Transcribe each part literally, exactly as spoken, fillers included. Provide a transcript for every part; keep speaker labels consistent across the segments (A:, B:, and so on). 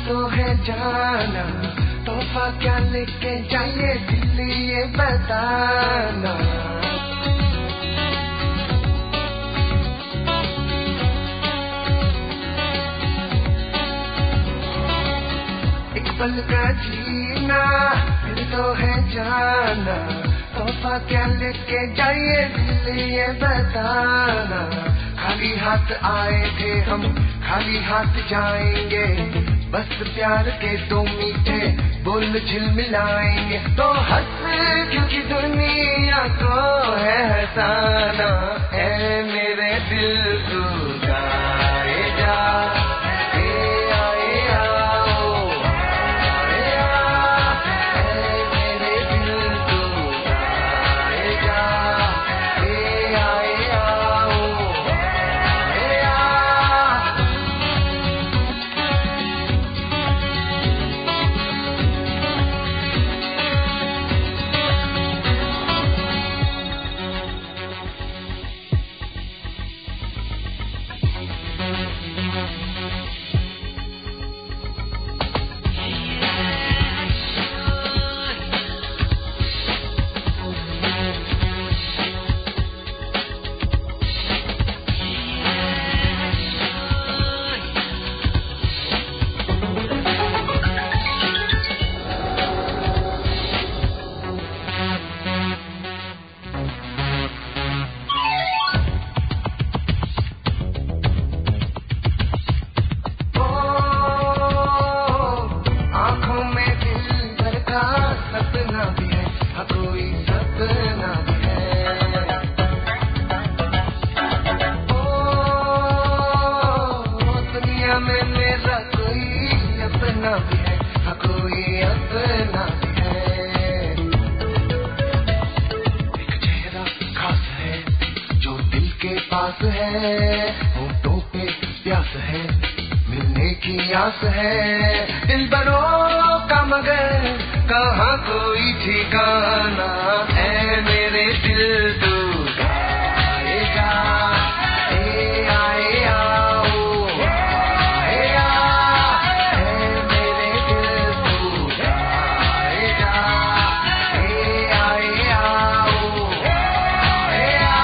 A: तो है जाना, तोहफा क्या लेके जाइए दिल ये बताना। एक पल का जीना फिर तो है जाना, तोहफा क्या लेके जाइए दिल ये बताना। खाली हाथ आए थे हम, खाली हाथ जाएंगे, बस प्यार के दो मीठे बोल झिलमिलाएंगे। तो हंस क्योंकि दुनिया को है हंसाना। ऐ मेरे दिल तू गाए जा, पास है होठों पे प्यास है, मिलने की आस है। दिल बरों का मगर कहाँ कोई ठिकाना। ऐ मेरे दिल तू गाए जा, ए आए आओ आए आ। ऐ मेरे दिल तू गाए जा, ए आए आओ आए आ।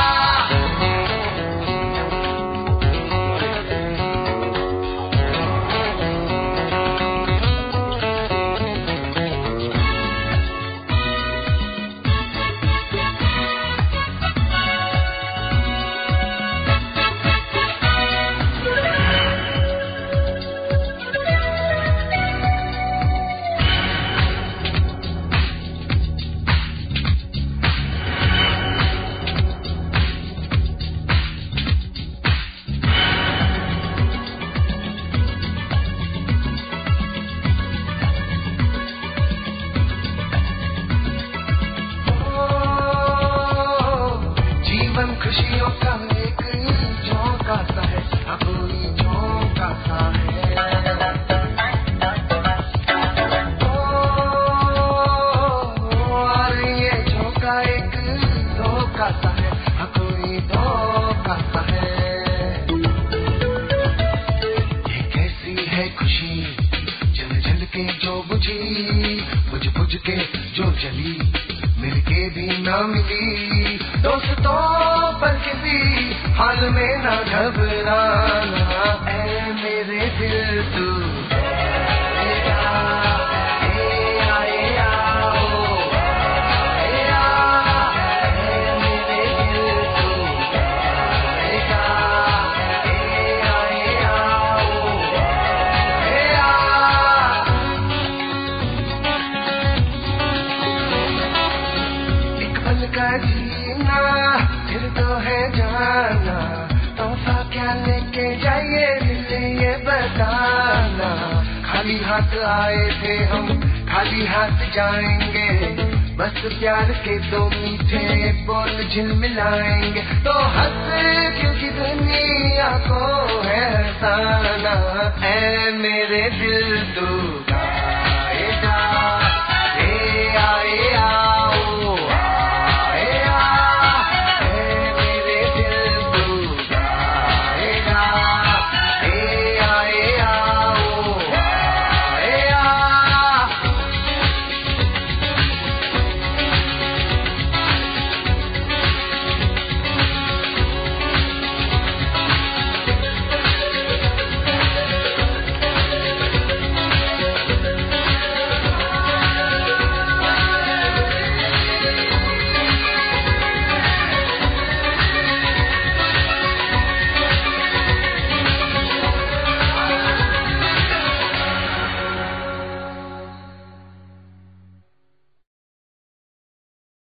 A: खुशियों का एक झोंका सा है, अब कोई झोंका सा है। और ये झोंका एक धोखा सा है, अब कोई धोखा सा है। ये कैसी है खुशी जल जल के जो बुझी, बुझ बुझ के जो जली, मिलके भी ना मिली। दोस्तों पर किसी हाल में ना घबराना। ऐ मेरे दिल तू गाए जा, ए आए आओ आए आ। ऐ मेरे दिल तू गाए जा, ए आए आओ आए आ। एक पल का जीना फिर तो है जाना, तोहफा क्या लेके जाइए दिल ये बताना। खाली हाथ आए थे हम, खाली हाथ जाएंगे, बस प्यार के दो मीठे बोल झिलमिलाएंगे। तो हंस क्योंकि दुनिया को है हंसाना। ऐ मेरे दिल तू